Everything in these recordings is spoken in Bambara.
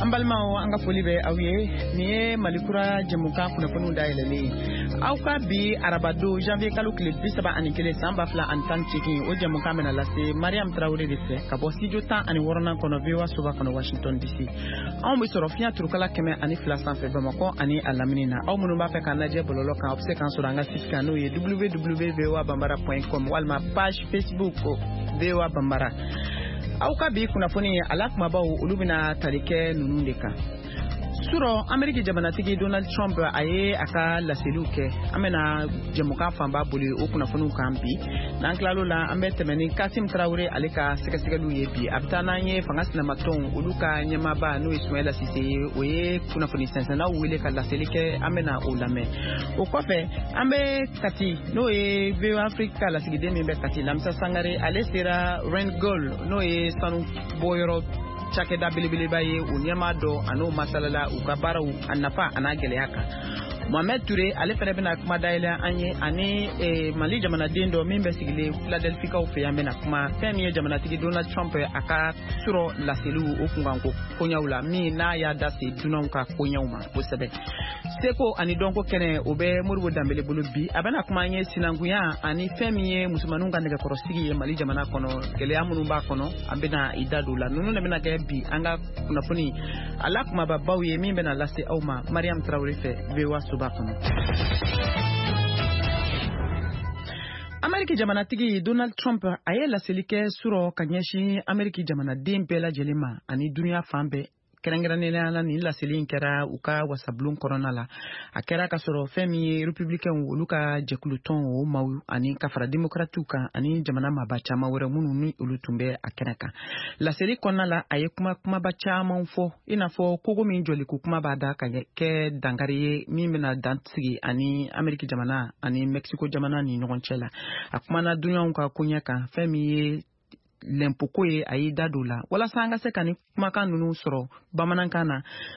Ambalma anga folibe awie ni malikura jemuka kuna ponu dailele auka bi arabado janvier kalu kile bisaba anikele samba fla antan chiki o jemuka mena lase Mariam Traoré de fe kabo studio ta ani worona kono viwa suba kono Washington DC on bi sorofia turukala keme ani fla sanfe bamako ani alaminina au munumba pe kanaje bololo kan opse kan suranga siskano ye www.voabambara.com walma page Facebook VOA Bambara auka bi kuna foni alak mabaw ulubina tarike nunundeka suro Amerika jamanatigi Donald Trump aye aka laseluke amena jemuka famba boli o kuna fonu kampi nanklalo la ambetemeni Kasim Traoré aleka sekasigalu yebi abtana nye fangasna maton uluka nyamaba no Ismaila Cissé oye kuna foni sensana wile ka laselike amena olame okofe ambe kati no e Veo Africa lasigide membe kati lamsa sangare alesera Rengol no e sanu boyoro chake da bilibili baye unyama do ano masalala ukabara anafa anagele yaka Mohamed Touré ale fere bena kuma daila anye ani Mali jamana dendo mimbe sigile Philadelphia ka ofeyambe na kuma femi jamana tigi Donald Trump aka suro la selu okunganko konyaula mi na ya dasi dunonka konyauma bosebe seko ani donko kene obe murbo dambele bulubi abana kuma anye sinanguya ani femi musumanunga ndega korosigi Mali jamana kono kele amunumba kono abena idadula nunu na bena gebi anga kuna funi ala kuma babawi mimbe na lase auma Mariam Traoré fe vewa subakono Amerika jamanatigi Donald Trump ayela selike suro kanyeshi Amerika jamana dembela jelema ani dunia fambe kerangeranela ni la selin kera uka wasablun corona la akera ka soro femi republican uluka jekuluton o mawu ani kafara demokratuka ani jamana mabacha mawere munu ni ulutumbe akenaka la seli konna la ayekuma kuma bacha manfo inafo kogo min joli kuma bada ka ke dangariye mimena dantsigi ani Amerika jamana ani Mexico jamana ni nonchela akuma na dunya unka kunyaka femi lempoko ye aida dola wala sanga se kani makan nunu soro bamanankana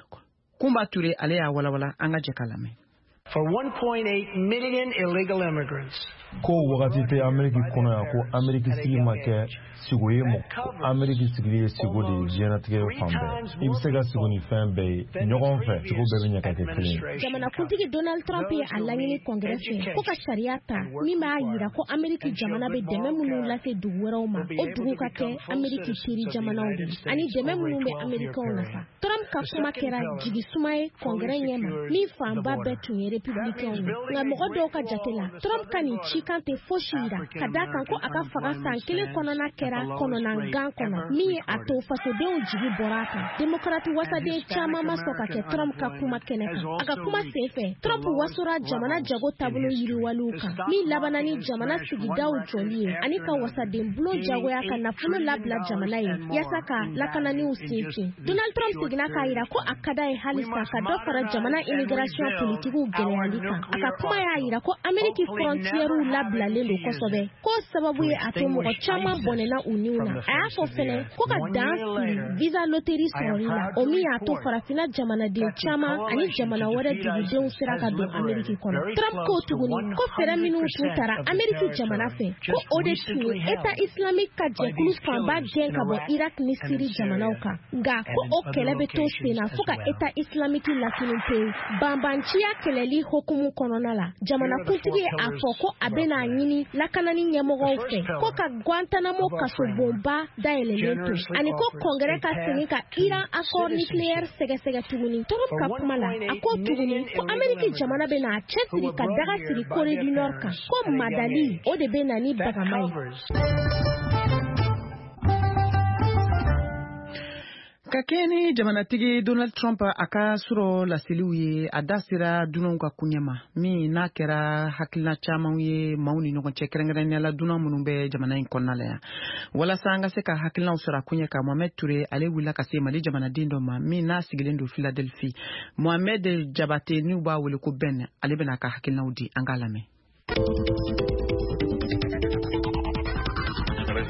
kumba Touré ale ya wala anga jekalame for 1.8 million illegal immigrants ko wakati te Amerika kono ya ko Amerika sigi make sigoye mo Amerika sigi sigo de jenatige fambe ibsega sigo ni fambe nyogon fe sigo bebe nyaka ke kile jamana kuntigi Donald Trump ya alangini kongrese ko ka shariata mi ma yira ko Amerika jamana be deme munu la se duwero ma o dugu ka ke Amerika shiri jamana odi ani deme munu be Amerika onasa Trump ka kuma kera jigi sumaye kongre nyema mi famba betu ye republican nga mo do ka jatela Trump kani chikante foshira kadaka ko aka faransa kile kono na kera kono na gan kono mi ato faso de jigi boraka demokrati wasa de chama masoka ke Trump ka kuma keneka aka kuma sefe Trump wasura jamana jago tabulo yiri waluka mi labanani jamana sigida ujoli ani ka wasa de blo jago ya kana fulo labla jamana ye yasaka lakanani usiki Donald Trump sigina ka ira ko akada e halisa ka do fara jamana immigration politiku generalika aka kuma ya ira ko America frontieru labla lelo kosobe ko sababu ye atomo ko chama bonena uniuna afo fene ko ka dansi visa lottery sorina omi ato farafina jamana de chama ani jamana wara division siraka do America kono Trump ko tuguni ko fera minu tutara America jamana fe ko ode tu eta islamic ka je kulu famba denka bo Iraq ni Syria jamana uka ga ko o kelebe to sena fuka eta islamic latinite bambanchia keleli hukumu kono la jamana kuntigi afoko abena nyini lakanani nyamogo fe ko ka Guantanamo kaso bomba daeleleto ani ko kongre ka senika Iran accord nuclear sega tuguni torop ka kumala ako tuguni ko Amerika jamana bena chetri ka daga siri Corée du Nord ka ko madali o de bena ni bagamai kakeni jamanatigi Donald Trump aka suro la seliuye adasira dunonga kunyama mi na kera hakilna chamawe mauni no chekrengren la dunan munumbe jamana inkonnala ya wala sanga seka hakilna usura kunyaka Mohamed Touré ale wila kase Mali jamana dindo ma mi na sigilendo Philadelphia Mohamed Jabate ni ba wele ko ben ale bena ka hakilna udi angalame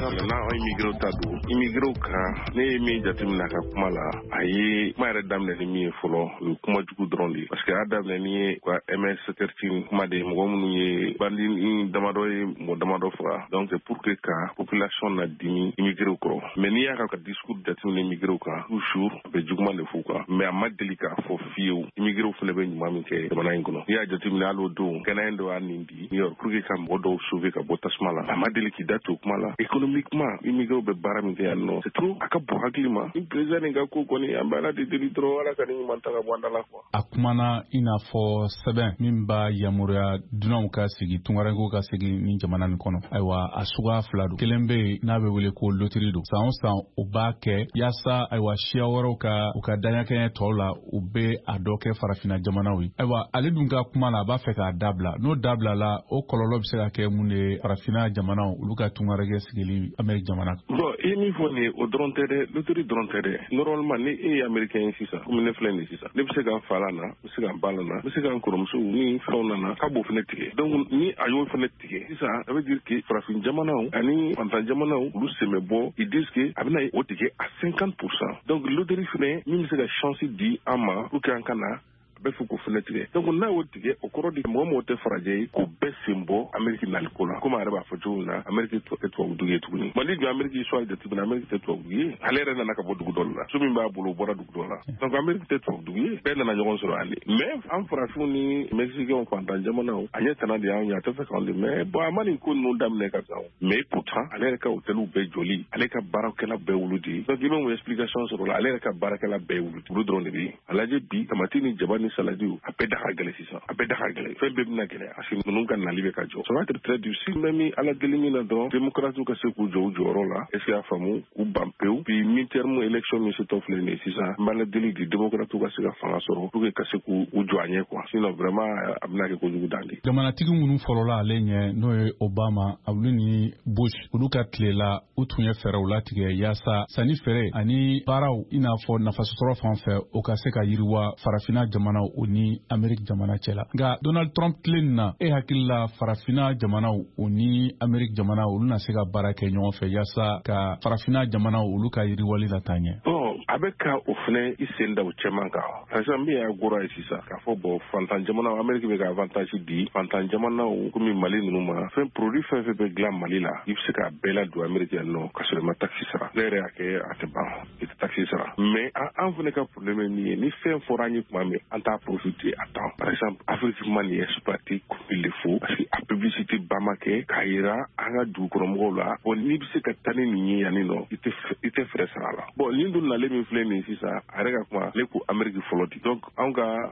na immigré ta do immigré ka ne mi jatimina ka kuma la ayi ma yɛrɛ daminɛ ni min ye fɔlɔ o kuma jugu dɔrɔn de parce que a daminɛ ni ye quoi MS13 kuma de mɔgɔ minnu ye bandi damadɔ ye mɔgɔ damadɔ faga donc c'est pour que ka population na dimi immigré kɔrɔ mais n'i y'a ka discours jatimina immigré kan toujours a bɛ juguman de f'u kan mais a ma deli k'a fɔ fiyewu immigré fana bɛ ɲuman min kɛ jamana in kɔnɔ n'i y'a jatimina hali o don kɛnɛ dɔ y'a nin di New York pour que ka mɔgɔ dɔw sauver ka bɔ tasuma la a ma deli k'i da to kuma la économiquement immigré bɛ baara min kɛ yan nɔ c'est trop a ka bon hakili ma ni président nin ka ko kɔni an bɛ ala de deli dɔrɔn ala ka ni ɲuman ta ka bɔ an da la quoi. A kumana i n'a fɔ sɛbɛn min b'a yamaruya dunanw ka sigi tungarankew ka sigi ni jamana nin kɔnɔ ayiwa a suguya fila don kelen bɛ yen n'a bɛ wele ko lotiri don san o san o b'a kɛ yaasa ayiwa siya wɛrɛw ka u ka daɲakɛɲɛ tɔw la u bɛ a dɔ kɛ farafina jamanaw ye ayiwa ale dun ka kuma na a b'a fɛ k'a dabila n'o dabila la o kɔlɔlɔ bɛ se ka kɛ mun de ye farafina jamanaw olu ka tungaranke sigili Amérique jamana kan. Bon i ye min fɔ nin ye o dɔrɔn tɛ dɛ lotiri dɔrɔn tɛ dɛ normalement ni e ye américain ye sisan komi ne filɛ nin sisan ne bɛ se ka n fa la na n bɛ se ka n ba la na n bɛ se ka n kɔrɔmuso ni fɛnw nana k'a b'o fana tigɛ donc ni a y'o fana tigɛ sisan ça veut dire que farafin jamanaw ani fantan jamanaw olu sen bɛ bɔ ils disent que a bɛna o tigɛ à 50% donc lotiri fana min bɛ se ka chance di an ma pour que an ka na bɛɛ fo k'o fana tigɛ donc n'a y'o tigɛ o kɔrɔ de mɔgɔ mɔgɔ tɛ farajɛ ye k'o bɛɛ sen bɔ Amérique naliko la komi a yɛrɛ b'a fɔ cogo min na Amérique tɛ tubabudugu ye tuguni Mali dun Amérique histoire jateminɛ Amérique tɛ tubabudugu ye ale yɛrɛ nana ka bɔ dugu dɔ la so min b'a bolo o bɔra dugu dɔ la donc Amérique tɛ tubabudugu ye bɛɛ nana ɲɔgɔn sɔrɔ ale mais an farafinw ni Mexicains fantan jamanaw a ɲɛ tana de y'anw ye a tɛ fɛ k'anw de mais bon a ma nin ko ninnu daminɛ ka sa mais pourtant ale yɛrɛ ka hôteliw bɛɛ jɔli ale ka baarakɛla bɛɛ wulu de donc i bɛ mun explication sɔrɔ la ale yɛrɛ ka baarakɛla bɛɛ wulu olu dɔrɔn de bɛ yen a lajɛ bi tamati ni jaba ni saladiw a bɛɛ da ka gɛlɛn sisan a bɛɛ da ka gɛlɛn fɛn bɛɛ bɛna gɛlɛn parce que ninnu ka nali bɛ ka jɔ ça va être très difficile même ni ala deli min na dɔrɔn démocrates ka se k'u jɔ u jɔyɔrɔ la est ce que y'a faamu k'u ban pewu puis mi-terme élection min se tɔ filɛ nin ye sisan n b'a la deli di démocrates ka se ka fanga sɔrɔ pour que ka se k'u jɔ a ɲɛ quoi sinon vraiment a bɛna kɛ kojugu dan de. Jamanatigi minnu fɔlɔla ale ɲɛ n'o ye Obama olu ni Bush olu ka tile la u tun ye fɛɛrɛw latigɛ yaasa sanni feere ani baaraw i n'a fɔ nafasɔrɔ fan fɛ o ka se ka yiriwa farafina jamanaw o ni Amérique jamana cɛla nka Donald Trump tile nin na e hakili la farafina jamanaw o ni Amérique jamanaw olu na se ka baara kɛ ɲɔgɔn fɛ yaasa ka farafina jamanaw olu ka yiriwali la taa ɲɛ. A bɛ ka o fana i sen da o cɛman kan par exemple min y'a gora ye sisan k'a fɔ bon fantan jamanaw Amérique bɛ ka avantage di fantan jamanaw komi Mali ninnu ma fɛn produit fɛn fɛn bɛ dilan Mali la i bɛ se k'a bɛɛ ladon Amérique yan nɔ ka sɔrɔ i ma taxe sara ne yɛrɛ y'a kɛ a tɛ ban i tɛ taxe sara mais an fana ka problème ye min ye ni fɛn fɔra an ye tuma min an t'a profiter à temps par exemple Afrique man ni exploité comme il le faut parce que a publicité ba ma kɛ k'a yira an ka dugukɔnɔmɔgɔw la bon n'i bɛ se ka taa ni nin ye yan nɔ i tɛ fɛɛrɛ sara la bon nin dun nalen min filɛ nin sisan a yɛrɛ ka kuma ale ko Amérique fɔlɔ di donc anw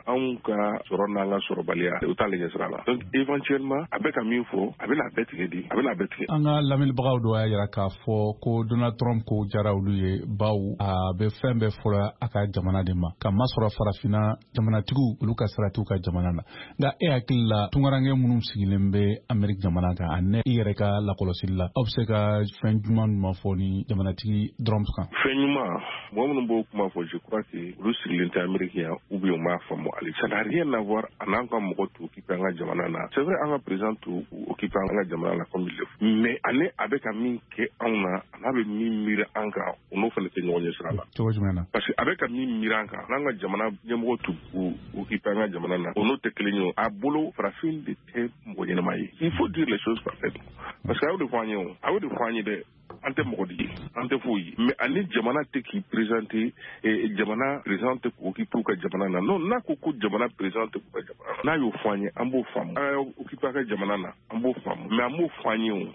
ka sɔrɔ n'an ka sɔrɔbaliya o t'ale ɲɛ sira la donc éventuellement a bɛ ka min fɔ a bɛna a bɛɛ tigɛ di a bɛna a bɛɛ tigɛ. An ka lamɛnbagaw dɔ y'a yira k'a fɔ ko Donald Trump ko jara olu ye baw a bɛ fɛn bɛɛ fɔra a ka jamana de ma ka masɔrɔ farafina jamanatigiw olu ka sira t'u ka jamana na nka e hakili la tungaranke minnu sigilen bɛ Amérique jamana kan a ne i yɛrɛ ka lakɔlɔsili la aw bɛ se ka fɛn jumɛn fɔ ni jamanatigi Trump kan. Fɛn ɲuman mɔgɔ minnu b'o kuma fɔ je crois que olu sigilen tɛ Amérique yan ou bien u m'a faamu hali ça n'a rien à voir a n'an ka mɔgɔ to occuper an ka jamana na c'est vrai an ka président to occuper an ka jamana na comme il le faut mais ale a bɛ ka min kɛ anw na a n'a bɛ min miiri an kan o n'o fana tɛ ɲɔgɔn ɲɛ sira la. Cogo jumɛn na. parce que a bɛ ka min miiri an kan n'an ka jamana ɲɛmɔgɔ to occuper an ka jamana na o n'o tɛ kelen ye a bolo farafin de tɛ mɔgɔ ɲɛnama ye il faut dire les choses parfaitement parce que a y'o de fɔ an ye o a y'o de fɔ an ye dɛ an tɛ mɔgɔ di ye an tɛ foyi ye mais ani jamana tɛ k'i présenter jamana président tɛ k'o occuper u ka jamana na non n'a ko jamana président tɛ k'u ka jamana na n'a y'o fɔ an ye an b'o faamu an y'a occuper a ka jamana na an b'o faamu mais an m'o fɔ an ye o.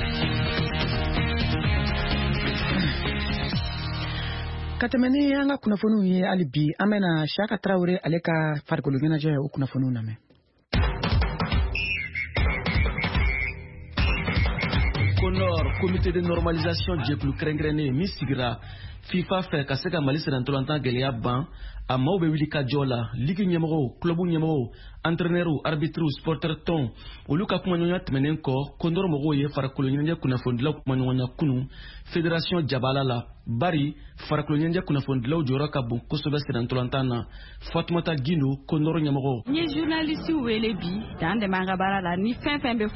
Ka tɛmɛ ni an ka kunnafoniw ye hali bi an bɛna Siyaka Tarawele ale ka farikolo ɲɛnajɛ o kunnafoniw lamɛn. Konor comité de normalisation jɛkulu kɛrɛnkɛrɛnnen min sigira FIFA fɛ ka se ka Mali sɛnɛntolantan gɛlɛya ban a maaw bɛ wuli ka jɔ la ligi ɲɛmɔgɔw club ɲɛmɔgɔw entraîneurs arbitres sporteurs tɔn olu ka kumaɲɔgɔnya tɛmɛnen kɔ Konor mɔgɔw ye farikolo ɲɛnajɛ kunnafonidilaw kumaɲɔgɔnya kunun fédération jabala la bari farikolo ɲɛnajɛ kunnafonidilaw jɔyɔrɔ ka bon kosɛbɛ sɛnɛntolantan na Fatumata Gindo Konor ɲɛmɔgɔ. N ye journaliste wele bi dan dɛmɛ an ka baara la ni fɛn fɛn bɛ fɔ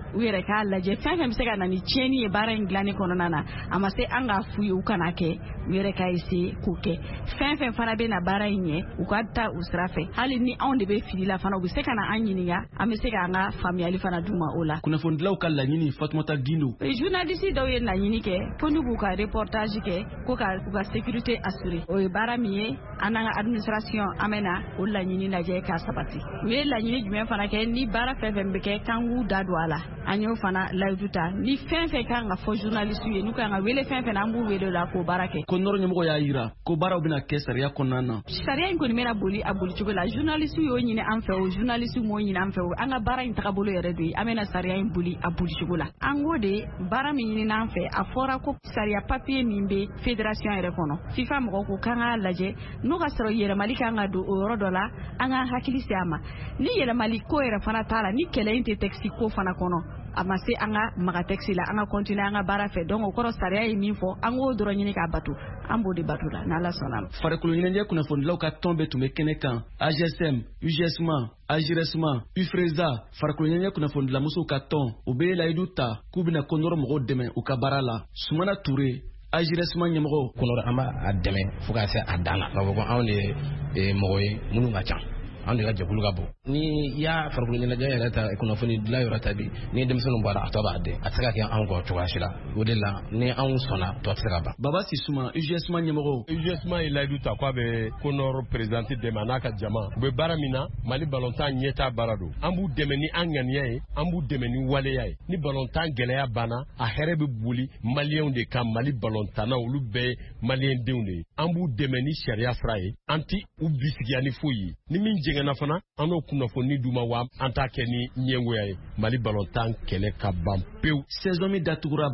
u yɛrɛ k'a lajɛ fɛn fɛn bɛ se ka na ni tiɲɛni ye baara in dilanni kɔnɔna na a ma se an k'a f'u ye u kana kɛ u yɛrɛ k'a essayer k'o kɛ fɛn fɛn fana bɛ na baara in ɲɛ u ka taa u sira fɛ hali ni anw de bɛ fili la fana u bɛ se ka na an ɲininka an bɛ se k'an ka faamuyali fana d'u ma o la. kunnafonidilaw ka laɲini Fatumata Gindo. journaliste dɔw ye laɲini kɛ ko n'u b'u ka reportage kɛ ko ka u ka sécurité assurer o ye baara min ye an n'an ka administration an bɛ na o laɲini lajɛ k'a sabati u ye laɲini jumɛn fana kɛ ni baara fɛn fɛn bɛ kɛ k'an k'u da don a la an y'o fana layidu ta ni fɛn fɛn kan ka fɔ journaliste ye n'u kan ka wele fɛn fɛn na an b'u wele o la k'o baara kɛ. ko nɔrɔ ɲɛmɔgɔ y'a yira ko baaraw bɛna kɛ sariya kɔnɔna na. sariya in kɔni bɛna boli a boli cogo la journaliste y'o ɲini an fɛ o journaliste m'o ɲini an fɛ o an ka baara in tagabolo yɛrɛ de ye an bɛna sariya in boli a boli cogo la an k'o de baara min ɲini an fɛ a fɔra ko sariya papier min bɛ fédération yɛrɛ kɔnɔ FIFA mɔgɔw ko k'an k'a lajɛ n'o ka sɔrɔ yɛlɛmali kan ka don o yɔrɔ dɔ la an ka hakili se a ma ni yɛlɛmali ko yɛrɛ fana t'a la ni kɛlɛ in tɛ texte ko fana kɔnɔ a ma se an ka maga texte la an ka continuer an ka baara fɛ donc o kɔrɔ sariya ye min fɔ an k'o dɔrɔn ɲini k'a bato an b'o de bato la n'Ala sɔnna ma. farikolo ɲɛnajɛ kunnafonidilaw ka tɔn bɛɛ tun bɛ kɛnɛ kan AGSM, UGSMA, AGIRESMA, UFREZA farikolo ɲɛnajɛ kunnafonidilamusow ka tɔn u bɛ layidu ta k'u bɛna kɔnɔrɔ mɔgɔw dɛmɛ u ka baara la. Sumana Ture AGIRESMA ɲɛmɔgɔ. kɔnɔrɔ an b'a dɛmɛ fo ka se a dan la. Ka fɔ ko anw de ye mɔgɔ ye minnu ka ca. Anw de ka jɛkulu ka bon. Ni y'a farikolo ɲɛnajɛ yɛrɛ ta kunnafoni dilan yɔrɔ ta bi ni denmisɛnninw bɔra a tɔ b'a den a tɛ se ka kɛ anw kɔ cogoya si la o de la ni anw sɔnna tɔ tɛ se ka ban. Baba Sisuma UGSMA ɲɛmɔgɔ. UGSMA ye layidu ta k'a bɛ kɔnɔrɔ présidente dɛmɛ a n'a ka jama u bɛ baara min na Mali ballontan ɲɛtaa baara don an b'u dɛmɛ ni an ŋaniya ye an b'u dɛmɛ ni waleya ye ni ballontan gɛlɛya banna a hɛrɛ bɛ boli maliyɛnw de kan Mali ballontanna olu bɛɛ ye maliyɛndenw de ye an b'u dɛmɛ ni sariya sira ye an ti u bisigiya ni foyi ye ni min jɛngɛnna fana an n'o kunnafoni d'u ma wa an t'a kɛ ni ɲɛngoya ye Mali ballontan kɛlɛ ka ban pewu. saison min datugura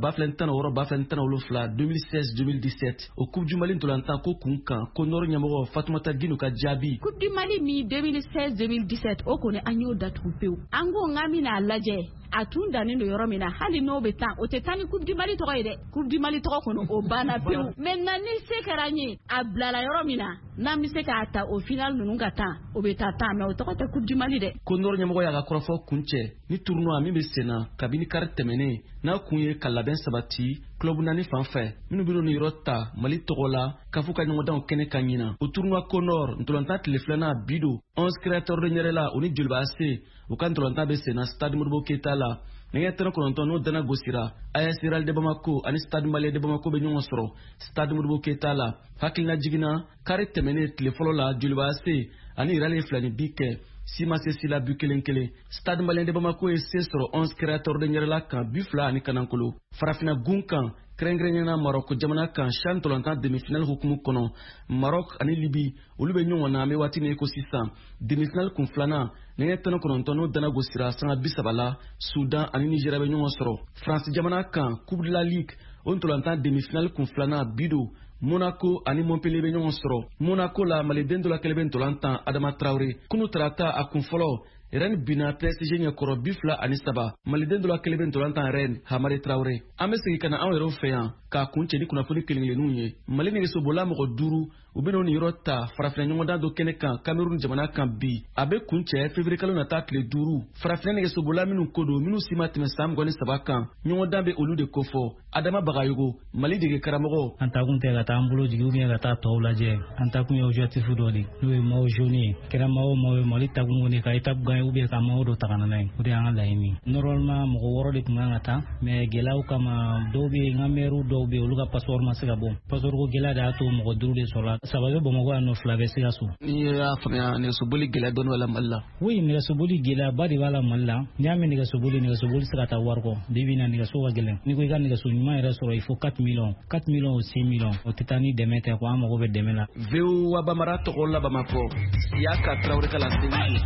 2016-2017 2016-2017 o coupe du Mali ntolantan ko kun kan ko nɔrɔ ɲɛmɔgɔ Fatumata Gindo ka jaabi. coupe du Mali min 2016-2017 o kɔni an y'o datugu pewu an ko n ka bɛna a lajɛ a tun dannen don yɔrɔ min na hali n'o bɛ tan o tɛ taa ni coupe du Mali tɔgɔ ye dɛ coupe du Mali tɔgɔ kɔnɔ o banna pewu maintenant ni se kɛra n ye a bilala yɔrɔ min na n'an bɛ se k'a ta o final ninnu ka tan o bɛ taa tan mais o tɔgɔ tɛ coupe du Mali dɛ. ko nɔrɔ ɲɛmɔgɔ y'a ka kɔrɔfɔ kun cɛ ni tournoi min bɛ senna kabini kari tɛmɛnen n'a kun ye ka labɛn sabati club naani fan fɛ minnu bɛ nin yɔrɔ ta Mali tɔgɔ la k'a fɔ ka ɲɔgɔndanw kɛnɛ kan ɲinan o tournoi ko nord ntolantan tile filanan bi don 11 créateurs de ɲɛrɛ la o ni Joliba AC u ka ntolantan bɛ senna stade Modibo Keita la nɛgɛ 19 n'o dana gosira AS Real de Bamako ani stade Malien de Bamako bɛ ɲɔgɔn sɔrɔ stade Modibo Keita la hakilina jiginna kari tɛmɛnen tile fɔlɔ la Joliba AC ani Real ye 2-2 kɛ si ma se si la but 1-1 stade Malien de Bamako ye se sɔrɔ 11 créateurs de ɲɛrɛ la kan but 2 ani kanankolo farafina gun kan kɛrɛnkɛrɛnnena Maroc jamana kan CHAN ntolantan demi-finale hukumu kɔnɔ Maroc ani Libi olu bɛ ɲɔgɔn na an bɛ waati min ko sisan demi-finale kun filanan nɛgɛ 19 n'o dana gosira sanga 30 la Sudan ani Nigeria bɛ ɲɔgɔn sɔrɔ France jamana kan Coupe de la Ligue o ntolantan demi-finale kun filanan bido Monaco ani Montpellier bɛ ɲɔgɔn sɔrɔ Monaco la maliden dɔ la kɛlɛ bɛ ntolantan Adama Traoré kunu tarata a kun fɔlɔ Rennes bina PSG ɲɛkɔrɔ 2-3 maliden dɔ la kɛlɛ bɛ ntolantan Rennes Hamari Traoré an bɛ segin ka na anw yɛrɛw fɛ yan k'a kun cɛ ni kunnafoni kelen-kelenninw ye Mali nɛgɛsobola mɔgɔ 5 u bɛna nin yɔrɔ ta farafina ɲɔgɔndan dɔ kɛnɛ kan Cameroun jamana kan bi a bɛ kun cɛ février kalo nata tile 5 farafina nɛgɛsobola minnu ko don minnu si ma tɛmɛ san 23 kan ɲɔgɔndan bɛ olu de kofɔ Adama Bagayogo Mali dege karamɔgɔ. An ta kun tɛ ka taa an bolo jigin ou bien ka taa tɔw lajɛ an ta kun ye objectif dɔ de n'o ye maillot jaune ye kɛra maillot o maillot ye Mali ta kun kɔni ka étape gagner ou bien ka maillot dɔ ta ka na n'a ye o de y'an ka laɲini normalement mɔgɔ 6 de tun kan ka taa mais gɛlɛyaw kama dɔw bɛ yen n ka maire dɔw bɛ yen olu ka passeport ma se ka bɔ passeport ko gɛlɛya de y'a to mɔgɔ 5 de sɔrɔla 3 bɛ Bamakɔ yan nɔ 2 bɛ Sikaso. N'i y'a faamuya nɛgɛsoboli gɛlɛya dɔɔnin b'a la Mali la. oui nɛgɛsoboli gɛlɛyaba de b'a la Mali la n'i y'a mɛn nɛgɛsoboli se ka taa wari kɔ bi bi in na nɛgɛso ka gɛlɛn n'i ko i ka nɛgɛso ɲuman yɛrɛ sɔrɔ il faut 4 millions ou 6 millions o tɛ taa ni dɛmɛ tɛ ko an mago bɛ dɛmɛ la. VOA Bamara tɔgɔ la Bamakɔ Siyaka Traoré ka lancement.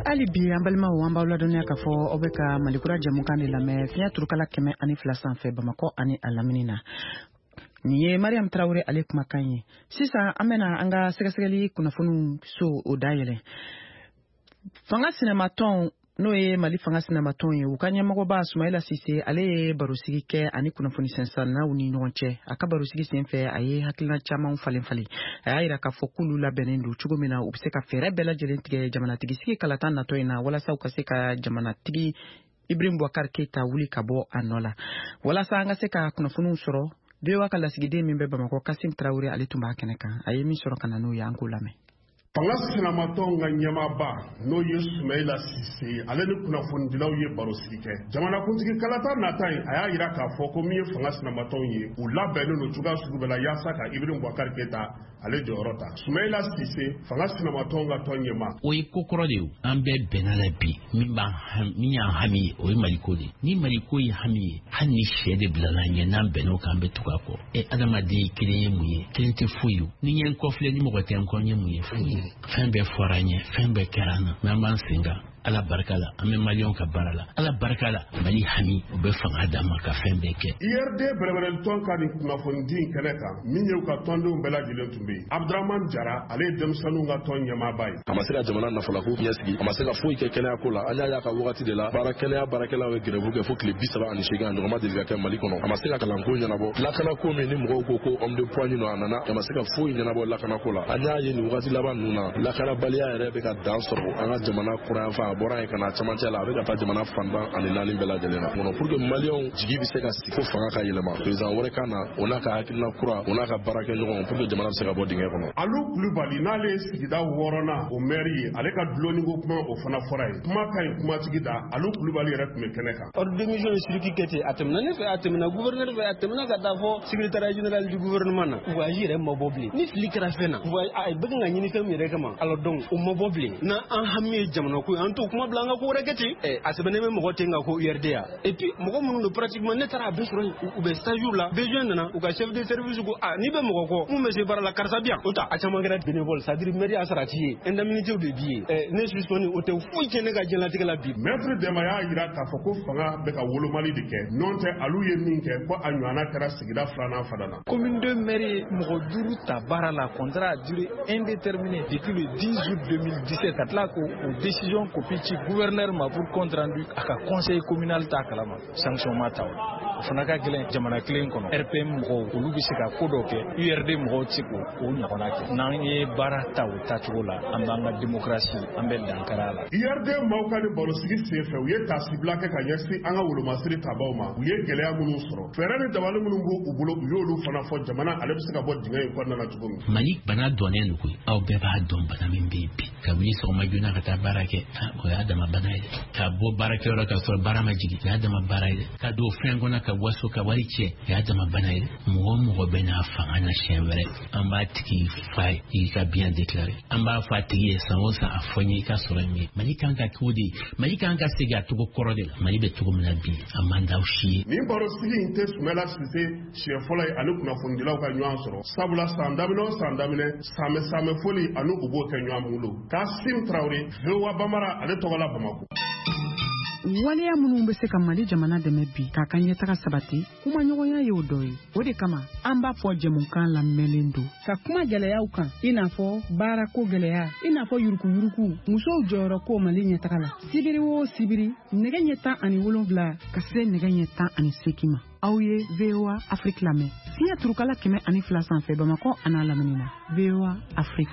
Ali bi an balima o an b'aw ladɔnniya k'a fɔ aw bɛ ka Malikura jɛmukan de lamɛn fiɲɛ turukala 102 sanfɛ Bamakɔ ani a lamini na. Nin ye Mariam Traoré ale kumakan ye. Sisan an bɛna an ka sɛgɛsɛgɛli kunnafoniw so o dayɛlɛ. Fanga sinamatɔn n'o ye Mali fanga sinamatɔn ye u ka ɲɛmɔgɔba Sumayila Sise ale ye barosigi kɛ ani kunnafoni sɛnsɛnnaw ni ɲɔgɔn cɛ. A ka barosigi senfɛ a ye hakilina caman falen. A y'a yira k'a fɔ k'olu labɛnnen don cogo min na u bɛ se ka fɛɛrɛ bɛɛ lajɛlen tigɛ jamanatigi sigi kalata natɔ in na walasa u ka se ka jamanatigi Ibrahim Boubacar Keita wuli ka bɔ a nɔ la. Walasa an ka se ka kunnafoniw sɔrɔ Bewa ka lasigiden min bɛ Bamakɔ Kasim Traoré ale tun b'a kɛnɛ kan. A ye min sɔrɔ ka na n'o ye an k'o lamɛn. Fanga sinamatɔn ka ɲɛmaaba n'o ye Sumayila Sise ale ni kunnafonidilaw ye barosigi kɛ. Jamanakuntigi kalata nata in a y'a yira k'a fɔ ko min ye fanga sinamatɔn ye u labɛnnen don cogoya sugu bɛɛ la yaasa ka Ibrahim Boubacar Keita ale jɔyɔrɔ ta. Sumayila Sise fanga sinamatɔn ka tɔn ɲɛma. O ye ko kɔrɔ de ye an bɛɛ bɛnna la bi min y'an hami ye o ye Maliko de ye. Ni Maliko ye hami ye hali ni sɛ de bilala ɲɛ n'an bɛnn'o kan an bɛ tugu a kɔ. Adamaden kelen ye mun ye kelen tɛ foyi ye ni ɲɛ n kɔfilɛ ni mɔgɔ tɛ n kɔ n ye mun ye foyi ye. Fɛn bɛɛ fɔra an ye fɛn bɛɛ kɛra an na mais an b'an sen kan Ala barika la an bɛ maliyɛnw ka baara la Ala barika la Mali hami u bɛ fanga d'a ma ka fɛn bɛɛ kɛ. IRD bɛrɛbɛrɛli tɔn ka nin kunnafonidi in kɛnɛ kan min ye u ka tɔndenw bɛɛ lajɛlen tun bɛ yen. Abdurahmane Jara ale ye denmisɛnninw ka tɔn ɲɛmaaba ye. A ma se ka jamana nafolako ɲɛsigi a ma se ka foyi kɛ kɛnɛyako la an y'a ye a ka wagati de la baarakɛlaw ye grève kɛ fo tile 38 a ɲɔgɔn ma deli ka kɛ Mali kɔnɔ. A ma se ka kalanko ɲɛnabɔ lakanako min ni mɔgɔw ko ko homme de poids a nana a ma se ka foyi ɲɛnabɔ lakanako la. An y'a ye nin wagati laban ninnu na lakanabaliya yɛrɛ bɛ ka dan sɔrɔ an ka jamana kurayanfan a bɔra yen ka na camancɛ la a bɛ ka taa jamana fantan ani naani bɛɛ lajɛlen na pour que maliyɛnw jigi bɛ se ka sigi fo fanga ka yɛlɛma président wɛrɛ ka na o n'a ka hakilina kura o n'a ka baarakɛ ɲɔgɔn pour que jamana bɛ se ka bɔ dingɛ kɔnɔ. Alu Kulubali n'ale ye sigida 6nan o maire ye ale ka duloniko kuma o fana fɔra ye kuma ka ɲi kumatigi da Alu Kulubali yɛrɛ tun bɛ kɛnɛ kan. Ordre de mission ye circuit kɛ ten a tɛmɛna ne fɛ a tɛmɛna gouverneur fɛ a tɛmɛna ka taa fɔ secrétaire général du gouvernement na voyage yɛrɛ ma bɔ bilen ni fili kɛra fɛn na a bɛ kan ka ɲini fɛn min yɛrɛ kama alors donc o ma bɔ bilen na an hami ye jamana ko an t'o kuma bila an ka ko wɛrɛ kɛ ten a sɛbɛnnen bɛ mɔgɔ ten ka ko URD ya et puis mɔgɔ minnu don pratiquement ne taara a bɛɛ sɔrɔ u bɛ stage la besoin nana u ka chef de service ko n'i bɛ mɔgɔ kɔ mun bɛ se baara la karisa bi yan o ta a caman kɛra bénévole c'est à dire mairie a sarati ye indemnité de bi ye ne suspend o tɛ foyi kɛ ne ka diɲɛlatigɛ la bi. Maître Dema y'a yira k'a fɔ ko fanga bɛ ka wolomali de kɛ n'o tɛ alu ye min kɛ ko a ɲɔgɔnna kɛra sigida 2nan fana na. Commune de mairie mɔgɔ 5 ta baara la contrat a duré indéterminé depuis le 10 août 2017 ka tila k'o décision copie ci gouverneur ma pour compte rendu a ka conseil communal t'a kalama sanction ma ta o fana ka gɛlɛn jamana kelen kɔnɔ RPM mɔgɔw olu bɛ se ka ko dɔ kɛ URD mɔgɔw tɛ se k'o ɲɔgɔnna kɛ n'an ye baara ta o tacogo la an b'an ka démocratie an bɛ dankara la. URD maaw ka ni barosigi senfɛ u ye taasibila kɛ ka ɲɛsin an ka wolomasiri tabaw ma u ye gɛlɛya minnu sɔrɔ fɛɛrɛ ni dabali minnu b'u bolo u y'olu fana fɔ jamana ale bɛ se ka bɔ dingɛ in kɔnɔna na cogo min. Mali bana dɔnnen don koyi aw bɛɛ b'a dɔn bana min bɛ yen bi ka wuli sɔgɔma joona ka taa baara kɛ o y'a dama bana ye dɛ ka bɔ baarakɛyɔrɔ ka sɔrɔ baara ma jigin o y'a dama baara ye dɛ ka don fɛn kɔnɔ ka waso ka wari cɛ o y'a dama bana ye dɛ mɔgɔ mɔgɔ bɛ n'a fanga na siɲɛ wɛrɛ an b'a tigi fa i ka bien déclaré an b'a fɔ a tigi ye san o san a fɔ n ye i ka sɔrɔ min ye Mali kan ka k'o de ye Mali kan ka segin a togo kɔrɔ de la Mali bɛ togo min na bi a man d'aw si ye. Nin barosigi in tɛ Sumayila Sise siɲɛ fɔlɔ ye ani kunnafonidilaw ka ɲɔgɔn sɔrɔ sabula san daminɛ o san daminɛ saamɛ foli ani u b'o kɛ ɲɔgɔn bolo Kasim Traoré VOA Bambara ale tɔgɔ la Bamakɔ. Waleya minnu bɛ se ka Mali jamana dɛmɛ bi k'a ka ɲɛtaga sabati kuma ɲɔgɔnya ye o dɔ ye o de kama an b'a fɔ jɛmukan lamɛnlen don ka kuma gɛlɛyaw kan i n'a fɔ baarako gɛlɛya i n'a fɔ yurukuyuruku musow jɔyɔrɔ ko Mali ɲɛtaga la sibiri o sibiri nɛgɛ ɲɛ 17 ka se nɛgɛ ɲɛ 18 ma aw ye VOA Afrique lamɛn fiɲɛ turukala 102 sanfɛ Bamakɔ an'a lamini na VOA Afrique.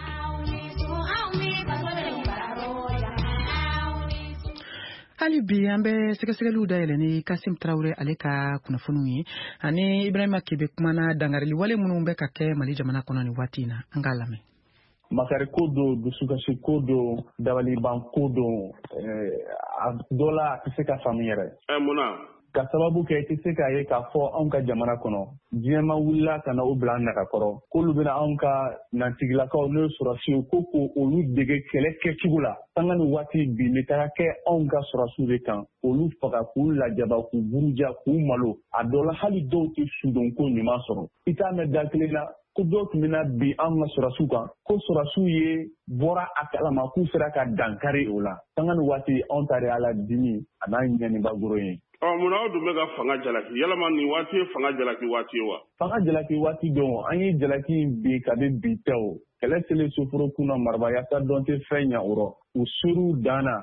Hali bi an bɛ sɛgɛsɛgɛliw dayɛlɛ ni Kasim Traoré ale ka kunnafoniw ye ani Ibrahima Kebe kumana dangarili wale minnu bɛ ka kɛ Mali jamana kɔnɔ ni waati in na an k'a lamɛn. Makari ko don dusukasi ko don dabaliban ko don a dɔ la a tɛ se ka faamu yɛrɛ. Munna? Ka sababu kɛ i tɛ se k'a ye k'a fɔ anw ka jamana kɔnɔ diɲɛma wulila ka na o bila an nagakɔrɔ k'olu bɛna anw ka nantigilakaw n'o sɔrɔsiw ko olu dege kɛlɛ kɛcogo la sanga ni waati bi bɛ taga kɛ anw ka sɔrɔsiw de kan olu faga k'u lajaba k'u buruja k'u malo a dɔ la hali dɔw tɛ sudonko ɲuman sɔrɔ i t'a mɛn da kelen na ko dɔ tun bɛna bi an ka sɔrɔsiw kan ko sɔrɔsiw ye bɔra a kalama k'u sera ka dankari o la sanga ni waati anw ta de ala dimi a n'a ɲɛnibagoro ye. Munna aw dun bɛ ka fanga jalaki yalama nin waati ye fanga jalaki waati ye wa? Fanga jalaki waati don an ye jalaki bi ka bɛ bi tɛ o kɛlɛ selen soforo kunna maraba yaasa dɔn tɛ fɛn ɲa o rɔ u ser'u dan na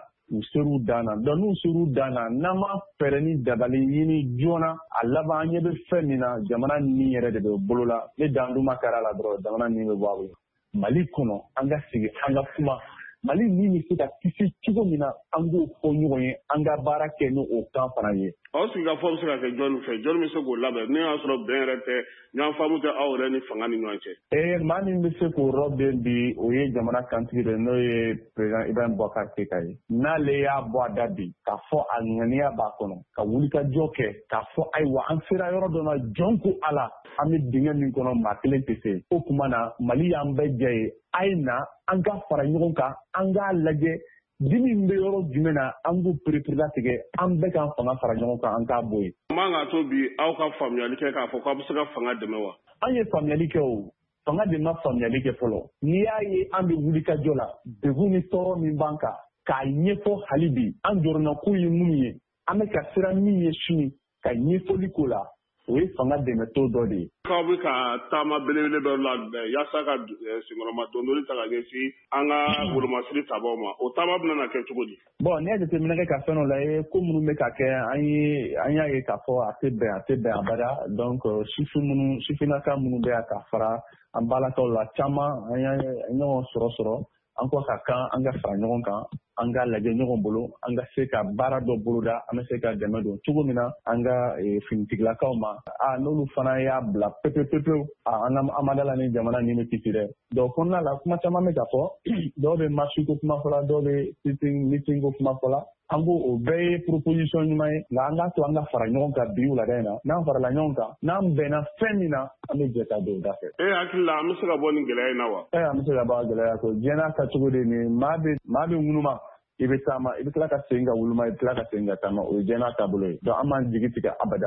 donc n'u ser'u dan na n'an ma fɛɛrɛ ni dabali ɲini joona a laban an ɲɛ bɛ fɛn min na jamana nin yɛrɛ de bɛ bolo la ne dan dun ma kɛra la dɔrɔn jamana nin bɛ bɔ a bolo. Mali kɔnɔ an ka sigi an ka kuma Mali ni bɛ se ka kisi cogo min na an k'o fɔ ɲɔgɔn ye an ka baara kɛ ni o kan fana ye. Aw sigikafɔ bɛ se ka kɛ jɔnni fɛ jɔnni bɛ se k'o labɛn ne y'a sɔrɔ bɛn yɛrɛ tɛ ɲɔgɔn faamu tɛ aw yɛrɛ ni fanga ni ɲɔgɔn cɛ. Maa min bɛ se k'o rɔ bɛn bi o ye jamana kantigi de n'o ye président Ibrahim Boubacar Keïta ye. N'ale y'a bɔ a da bi k'a fɔ a ŋaniya b'a kɔnɔ ka wulikajɔ kɛ k'a fɔ ayiwa an sera yɔrɔ dɔ la jɔn ko a la an bɛ dingɛ min kɔnɔ maa kelen tɛ se o tuma na Mali y'an bɛɛ jɛ ye a ye na an ka fara ɲɔgɔn kan an k'a lajɛ dimi bɛ yɔrɔ jumɛn na an k'u perepere tigɛ an bɛɛ k'an fanga fara ɲɔgɔn kan an k'a bɔ yen. Man ka to bi aw ka faamuyali kɛ k'a fɔ k'aw bɛ se ka fanga dɛmɛ wa? An ye faamuyali kɛ o fanga de ma faamuyali kɛ fɔlɔ n'i y'a ye an bɛ wulikajɔ la degun ni tɔɔrɔ min b'an kan k'a ɲɛfɔ hali bi an jɔrɔna ko ye minnu ye an bɛ ka siran min ye sini ka ɲɛfɔli k'o la o ye fanga dɛmɛtɔ dɔ de ye. K'aw bɛ ka taama belebele dɔ labɛn yaasa ka senkɔrɔma dondoli ta ka ɲɛsin an ka wolomasiri tabaw ma o taama bɛna na kɛ cogo di? Bon n'i y'a jateminɛ kɛ ka fɛn dɔ lajɛ ko minnu bɛ ka kɛ an y'a ye k'a fɔ a tɛ bɛn abada donc sifinnaka minnu bɛ yan ka fara an balakaw la caman an y'a ɲɔgɔn sɔrɔ an ko ka kan an ka fara ɲɔgɔn kan an ka lajɛ ɲɔgɔn bolo an ka se ka baara dɔ boloda an bɛ se ka dɛmɛ don cogo min na an ka finitigilakaw ma n'olu fana y'a bila pepepepewu an ma dala ni jamana ni bɛ kisi dɛ donc kɔnɔna la kuma caman bɛ ka fɔ dɔw bɛ marche ko kuma fɔla dɔw bɛ meeting ko kuma fɔla an ko o bɛɛ ye proposition ɲuman ye nka an k'a to an ka fara ɲɔgɔn kan bi wulada in na n'an farala ɲɔgɔn kan n'an bɛnna fɛn min na an bɛ jɛ ka don o da fɛ. Hakili la an bɛ se ka bɔ nin gɛlɛya in na wa? An bɛ se ka bɔ a gɛlɛya ko diɲɛ n'a tacogo de nin maa bɛ ŋunuma i bɛ taama i bɛ tila ka segin ka wuluma i bɛ tila ka segin ka taama o ye diɲɛ n'a taabolo ye donc an m'an jigi tigɛ abada.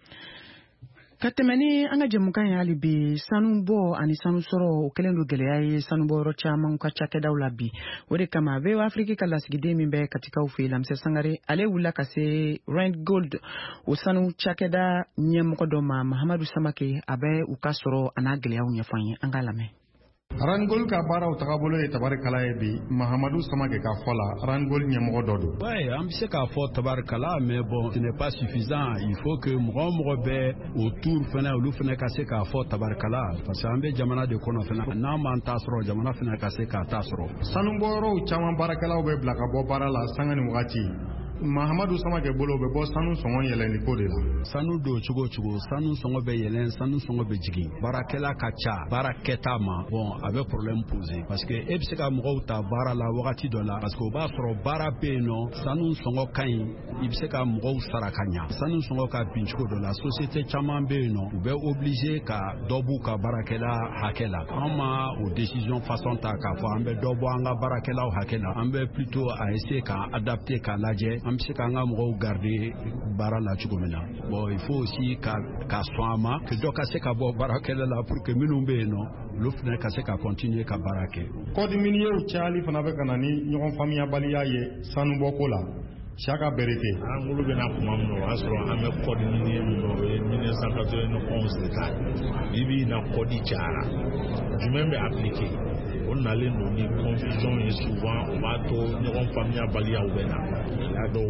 Ka tɛmɛ ni an ka jɛmukan ye hali bi sanu bɔ ani sanu sɔrɔ o kɛlen don gɛlɛya ye sanu bɔyɔrɔ caman ka cakɛdaw la bi o de kama VOA Afrique ka lasigiden min bɛ Katikaw fɛ Lamisɛ Sangare ale wulila ka se Randgold o sanu cakɛda ɲɛmɔgɔ dɔ ma Mahamadu Samake a bɛ u ka sɔrɔ a n'a gɛlɛyaw ɲɛfɔ an ye an k'a lamɛn. Randgold ka baaraw tagabolo ye tabarikala ye bi Mahamadu Samake ka fɔ la Randgold ɲɛmɔgɔ dɔ don. Ouais, an bɛ se k'a fɔ tabarikala mais bon ce n'est pas suffisant il faut que mɔgɔ o mɔgɔ bɛ autour fana olu fana ka se k'a fɔ tabarikala parce que an bɛ jamana de kɔnɔ fana n'an m'an ta sɔrɔ jamana fana ka se k'a ta sɔrɔ. Sanubɔyɔrɔw caman baarakɛlaw bɛ bila ka bɔ baara la sanga ni wagati. Mahamadu Samake bolo bɛ bɔ sanu sɔngɔ yɛlɛnni ko de la. Sanu don cogo o cogo sanu sɔngɔ bɛ yɛlɛn sanu sɔngɔ bɛ jigin baarakɛla ka ca baara kɛta ma bon a bɛ problème poser parce que e bɛ se ka mɔgɔw ta baara la wagati dɔ la parce que o b'a sɔrɔ baara bɛ yen nɔ sanu sɔngɔ ka ɲi i bɛ se ka mɔgɔw sara ka ɲa sanu sɔngɔ ka bin cogo dɔ la société caman bɛ yen nɔ u bɛ obligé ka dɔ b'u ka baarakɛla hakɛ la an ma o décision façon ta k'a fɔ an bɛ dɔ bɔ an ka baarakɛlaw hakɛ la an bɛ plutôt a essayer ka adapter ka lajɛ an bɛ se k'an ka mɔgɔw garder baara la cogo min na bon il faut aussi ka sɔn a ma que dɔ ka se ka bɔ baarakɛla la pour que minnu bɛ yen nɔ olu fana ka se ka continuer ka baara kɛ. Kɔdi miniyew cayali fana bɛ ka na ni ɲɔgɔn faamuyabaliya ye sanubɔko la Saka Berete. An bolo bɛna kuma min na o y'a sɔrɔ an bɛ kɔdi miniye min na o ye 1991 de ta bi bi in na kɔdi cayara jumɛn bɛ appliquer o nalen don ni confusion ye souvent o b'a to ɲɔgɔn faamuyabaliyaw bɛ na y'a dɔw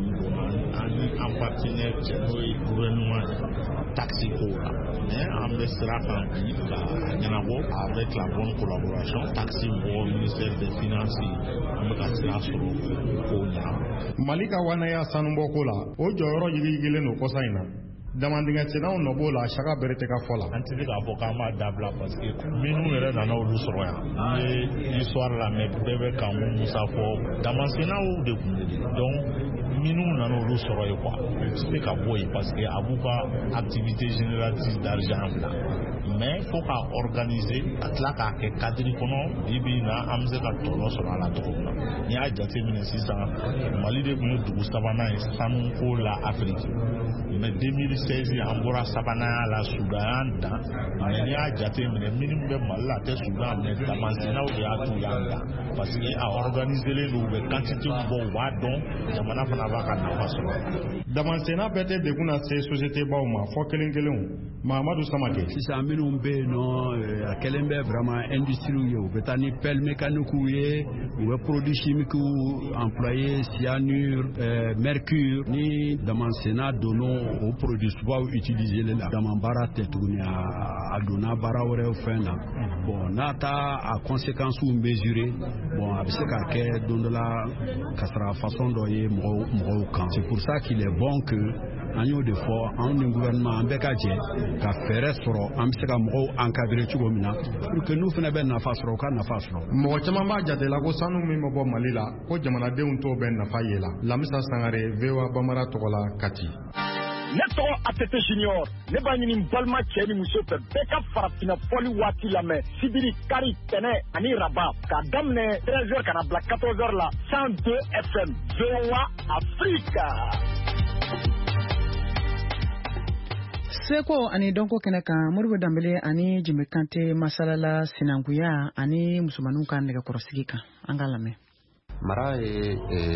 an ni an partenaire cɛ n'o ye gouvernement taxi ko la mais an bɛ sira kan bi ka ɲɛnabɔ avec la bonne collaboration taxi mɔgɔ ministère des finances an bɛ ka sira sɔrɔ ko ɲɛnabɔ. Mali ka wanaya sanubɔko la o jɔyɔrɔ yigilen don kɔsa in na damandingɛ sennaw nɔ b'o la Saka Berete ka fɔ la. An tɛ se k'a fɔ k'an b'a dabila parce que minnu yɛrɛ nana olu sɔrɔ yan an ye histoire lamɛn bɛɛ bɛ kan musa fɔ damasennaw de kun donc minnu nana olu sɔrɔ ye quoi u tɛ se ka bɔ yen parce que a b'u ka activité génératrice d'argent bila mais faut ka organiser ka tila k'a kɛ cadre kɔnɔ bi bi in na an bɛ se ka tɔnɔ sɔrɔ a la cogo min na n'i y'a jateminɛ sisan Mali de tun ye dugu sabanan ye sanuko la Afrique mais 2006 2016 an bɔra sabanan la Sudan dan mais n'i y'a jate minɛ minnu bɛ Mali la tɛ Sudan mais Damansenaw de y'a t'u y'an dan parce que a organisé don u bɛ quantité bɔ u b'a dɔn jamana fana b'a ka nafa sɔrɔ. Damansena bɛɛ tɛ degun na se société baw ma fɔ kelen kelenw Mahamadou Samake. Sisan minnu bɛ yen nɔ a kɛlen bɛ vraiment industrie ye u bɛ taa ni pelle mécanique ye u bɛ produits chimiques employés cyanure mercure ni Damansena donn'o o produits subaw utiliser la dama baara tɛ tuguni a donna baara wɛrɛw fɛn na bon n'a ta a conséquences mesurer bon a bɛ se ka kɛ don dɔ la ka sɔrɔ façon dɔ ye mɔgɔw kan c'est pour ça qu'il est bon que an y'o de fɔ anw ni gouvernement an bɛɛ ka jɛ ka fɛɛrɛ sɔrɔ an bɛ se ka mɔgɔw encadrer cogo min na pour que n'u fana bɛ nafa sɔrɔ u ka nafa sɔrɔ. Mɔgɔ caman b'a jate la ko sanu min bɛ bɔ Mali la ko jamanadenw t'o bɛ nafa ye la. Lamisa Sangare VOA Bamara tɔgɔ la Kati. Ne tɔgɔ ATT Junior ne b'a ɲini balima cɛ ni muso fɛ bɛɛ ka farafinna fɔli waati lamɛn sibiri kari tɛnɛ ani raba k'a daminɛ 13h ka na bila 14h la 102 FM VOA Africa. Seko ani Donko kɛnɛ kan Modibo Dambele ani Jimi Kante masalala sinankuya ani musomanninw ka nɛgɛkɔrɔsigi kan an ka lamɛn. Mara ye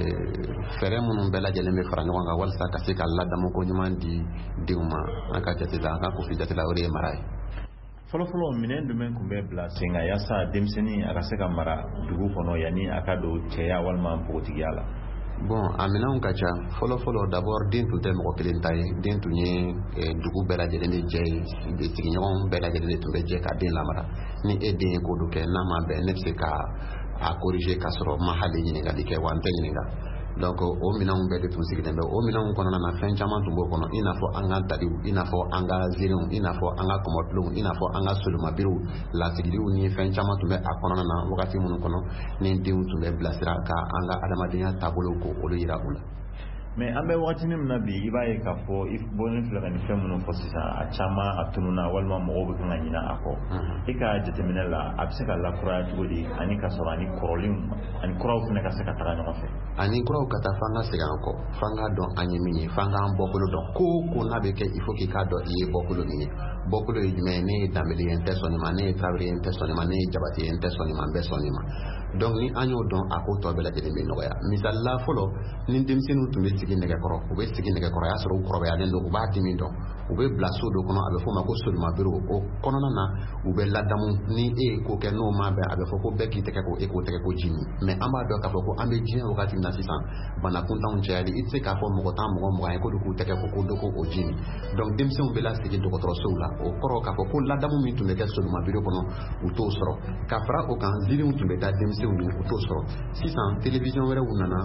fɛɛrɛ minnu bɛɛ lajɛlen bɛ fara ɲɔgɔn kan walasa ka se ka ladamu ko ɲuman di denw ma an ka jate la an ka kofi jate la o de ye mara ye. Fɔlɔfɔlɔ minɛn jumɛn tun bɛ bila sen kan yaasa denmisɛnnin a ka se ka mara dugu kɔnɔ yanni a ka don cɛya walima npogotigiya la. Bon a minɛnw ka ca fɔlɔfɔlɔ d'abord den tun tɛ mɔgɔ kelen ta ye den tun ye dugu bɛɛ lajɛlen de jɛ ye sigiɲɔgɔn bɛɛ lajɛlen de tun bɛ jɛ ka den lamara ni e den ye ko dɔ kɛ n'a ma bɛn ne bɛ se ka a corriger ka sɔrɔ ma hali ɲininkali kɛ wa n tɛ ɲininka donc o minɛnw bɛɛ de tun sigilen bɛ o minɛnw kɔnɔna na fɛn caman tun b'o kɔnɔ i n'a fɔ an ka daliw i n'a fɔ an ka zirinw i n'a fɔ an ka kɔmɔbilenw i n'a fɔ an ka solomabiriw lasigiliw ni fɛn caman tun bɛ a kɔnɔna na wagati minnu kɔnɔ ni denw tun bɛ bilasira ka an ka adamadenya taabolo ko olu yira u la. Mais an bɛ waati min na bi i b'a ye k'a fɔ i bɔlen filɛ ka nin fɛn minnu fɔ sisan a caman a tununa walima mɔgɔw bɛ kan ka ɲinɛ a kɔ i ka jateminɛ la a bɛ se ka lakuraya cogo di ani ka sɔrɔ ani kɔrɔlenw ani kuraw fana ka se ka taga ɲɔgɔn fɛ. Ani kuraw ka taa f'an ka segin an kɔ f'an ka dɔn an ye min ye f'an k'an bɔkolo dɔn ko ko n'a bɛ kɛ il faut k'i k'a dɔn i ye bɔkolo min ye bɔkolo ye jumɛn ye ne ye Dambele ye n tɛ sɔn nin ma ne ye Tarawele ye n tɛ sɔn nin ma ne ye Jabate ye n tɛ sɔn nin ma n bɛ sɔn nin ma donc ni an y'o dɔn a ko tɔ bɛɛ lajɛlen bɛ nɔgɔya misali la fɔlɔ ni denmisɛnninw tun bɛ sigi nɛgɛkɔrɔ u bɛ sigi nɛgɛkɔrɔ y'a sɔrɔ u kɔrɔbayalen don u b'a dimi dɔn u bɛ bila so dɔ kɔnɔ a bɛ fɔ o ma ko solomabiro o kɔnɔna na u bɛ ladamu ni e ye ko kɛ n'o ma bɛn a bɛ fɔ ko bɛɛ k'i tɛgɛ ko e k'o tɛgɛ ko ji min mais an b'a dɔn k'a fɔ ko an bɛ diɲɛ wagati min na sisan bana kuntanw cayali i tɛ se k'a fɔ mɔgɔ tan mɔgɔ mugan ye k'olu k'u tɛgɛ ko ko dɔ ko o ji min donc denmisɛnw bɛ lasigi dɔgɔtɔrɔsow la o kɔrɔ k'a fɔ ko ladamu min tun bɛ kɛ solomabiro kɔnɔ u t'o sɔrɔ ka fara o kan ziiriw tun bɛ taa denmisɛnw ye u t'o sɔrɔ sisan télévision wɛrɛw nana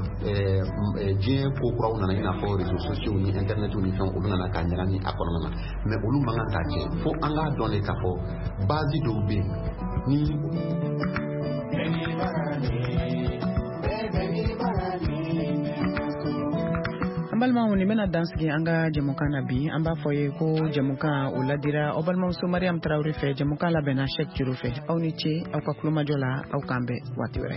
diɲɛ ko kuraw nana i n'a fɔ réseaux sociaux ni internet ni fɛnw olu nana ka ɲagami a kɔnɔna na mais olu man kan ka tiɲɛ fo an k'a dɔn de k'a fɔ base dɔw bɛ yen ni an balimaw nin bɛna dansigi an ka jɛmukan na bi an b'a fɔ ye ko jɛmukan o ladira aw balimamuso Mariam Tarawele fɛ jɛmukan labɛnna Cheikh Juru fɛ aw ni ce aw ka kulomajɔ la aw k'an bɛn waati wɛrɛ.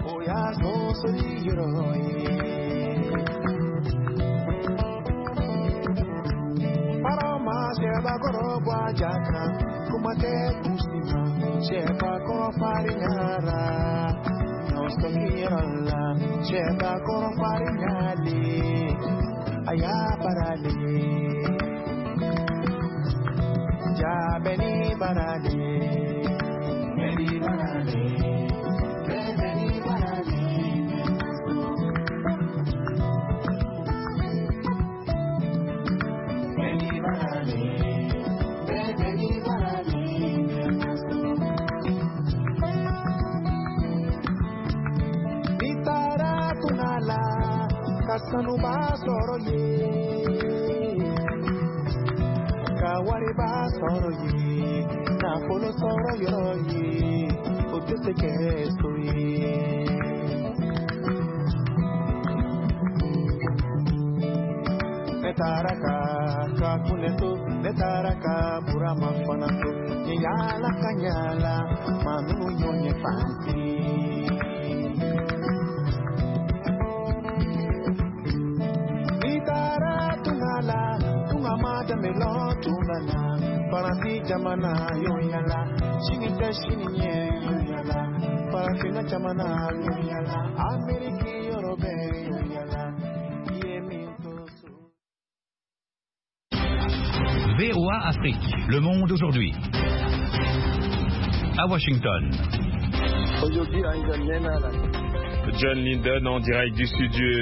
Sheba koro bwajaka kumate kusima sheba koro farinara nostokirala sheba koro farinali ayabarali jabeni barali beni barali beni barali Kasanu ba soro ye Kawari ba soro ye Na polo soro yo ye Otete kesto ye Netaraka kakuneto Netaraka burama fanato Nyala kanyala Manu yonye fanti Amada semelo tumana Parafi jamana yoyala Shinita shininye yoyala Parafina jamana yoyala Ameriki Yorobe yoyala VOA Afrique, le monde aujourd'hui. À Washington. John Linden en direct du studio